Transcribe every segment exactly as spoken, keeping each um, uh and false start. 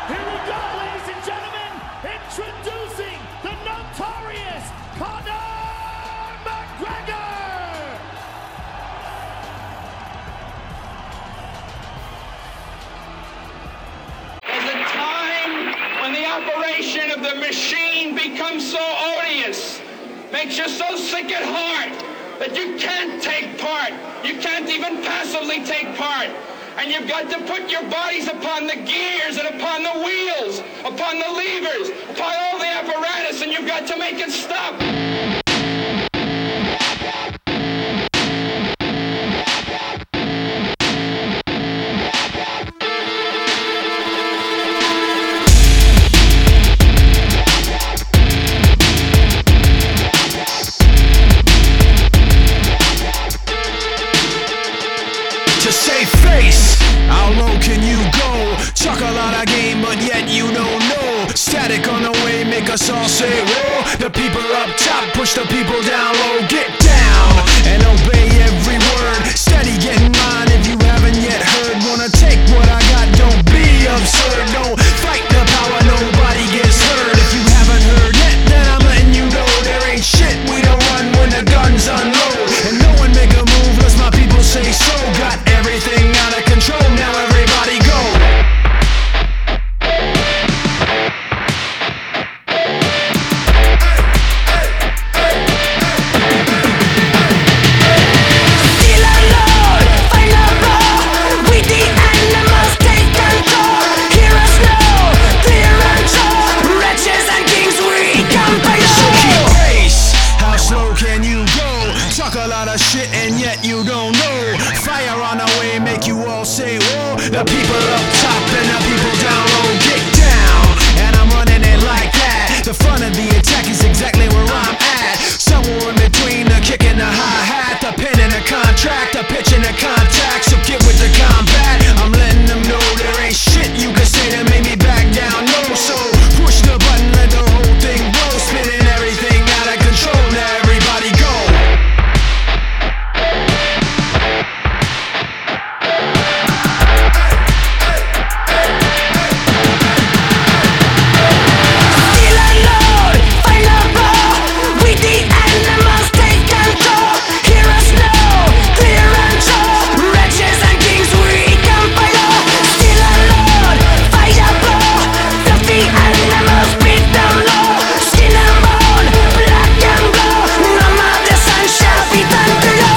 Here we go, ladies and gentlemen, introducing the notorious Conor McGregor! There's a time when the operation of the machine becomes so odious, makes you so sick at heart, that you can't take part. You can't even passively take part. And you've got to put your bodies upon the gears and upon the wheels, upon the levers, upon all the apparatus, and you've got to make it stop. To save face, how low can you go? Talk a lot of game, but yet you don't know. Static on the way, make us all say whoa. The people up top push the people down low. Get down and obey every word. Steady getting mine if you haven't yet heard. Wanna take what I got, don't be absurd. Don't fight the power, nobody gets hurt. If you haven't heard yet, then I'm letting you know there ain't shit we don't run when the guns unload. And no one make a move unless my people say so. Got everything out of control, now everybody go. Still alone, find a road. We the animals take control. Hear us now, clear and show. Wretches and kings we come by So keep you. pace, how slow can you go? Talk a lot of shit and yet you don't know. Fire on the way, make you all say whoa. The people up top and the people down low. Get down, and I'm running it like that. The front of the attack is exactly where I'm at. Somewhere in between the kick and the hi-hat, the pin and the contract, the pitch and the contact. So get with the combat. I'm letting them know there ain't shit you can say to make me back down. No, so push the button, let the whole thing blow. Spinning everything out of control. Now everybody go. Still alone, find a road. We the animals take control. Hear us now, clear and show. Wretches and kings we come by you. Still alone, find a road. Fluffy animals beat down low. Skin and bone, black and blue. None of the sun shall be done to you.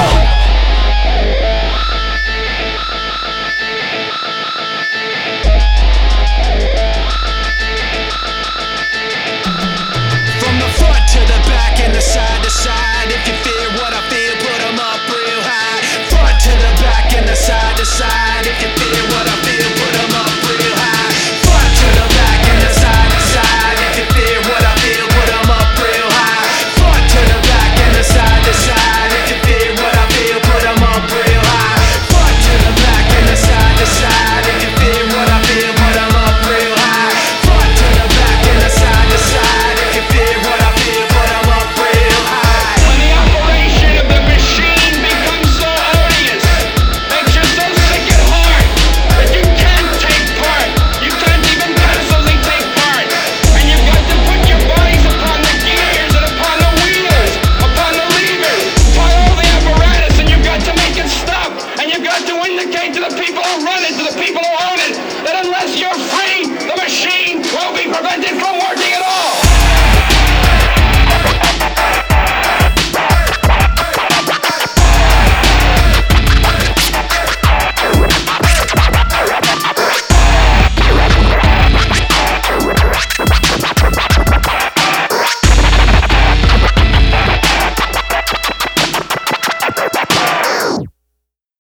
From the front to the back and the side to side. If you feel what I feel, put 'em up real high. Front to the back and the side to side. If you feel what I feel, put 'em up real high. Front to the back and the side to side. If you feel what I feel, put 'em up real high. Front to the back and the side to side. If you feel what I feel, put 'em up real high. Front to the back and the side to side. If you feel what I feel, put 'em up real high. Front to the back and the side to side. If you feel what I feel, put 'em up real high. When the operation of the machine becomes so odious, makes you so sick at heart, that you can't take part. You can't even passively take part. And you've got to put your bodies upon the gears and upon the wheels, upon the levers, upon all the apparatus, and you've got to make it stop. And you've got to indicate to the people who run it, to the people who own it, that unless you're free, the machine will be prevented from